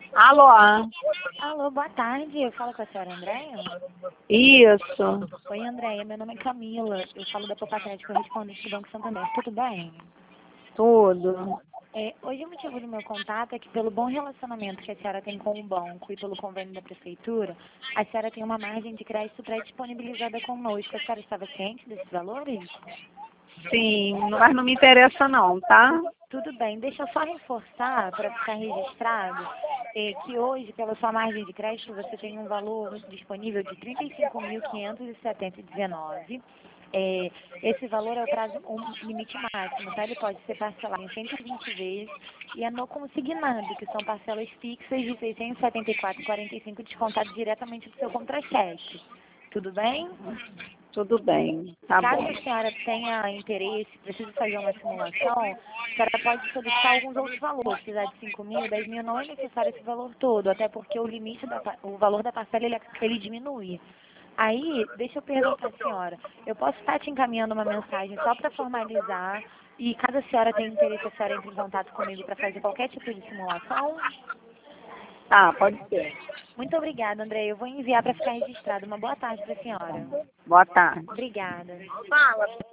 Alô? Alô, boa tarde. Eu falo com a senhora Andréia? Isso. Oi, Andréia. Meu nome é Camila. Eu falo da Popatete Correspondente do Banco Santander. Tudo bem? Tudo. Hoje o motivo do meu contato é que pelo bom relacionamento que a senhora tem com o banco e pelo convênio da prefeitura, a senhora tem uma margem de crédito pré-disponibilizada conosco. A senhora estava ciente desses valores? Sim, mas não me interessa não, tá? Tudo bem, deixa eu só reforçar para ficar registrado que hoje, pela sua margem de crédito, você tem um valor disponível de R$ 35.570,19. Esse valor é o prazo, um limite máximo, tá? Ele pode ser parcelado em 120 vezes e é no consignado, que são parcelas fixas de R$ 674,45 descontado diretamente do seu contra-cheque. Tudo bem? Tudo bem, tá Caso bom. a senhora tenha interesse, precise fazer uma simulação, a senhora pode solicitar alguns outros valores. Se precisar de 5 mil, 10 mil, não é necessário esse valor todo, até porque o limite, o valor da parcela, ele diminui. Aí, deixa eu perguntar à senhora, eu posso estar te encaminhando uma mensagem só para formalizar, e caso a senhora tenha interesse, a senhora entre em contato comigo para fazer qualquer tipo de simulação? Tá, pode ser. Muito obrigada, André. Eu vou enviar para ficar registrado. Uma boa tarde para a senhora. Boa tarde. Obrigada.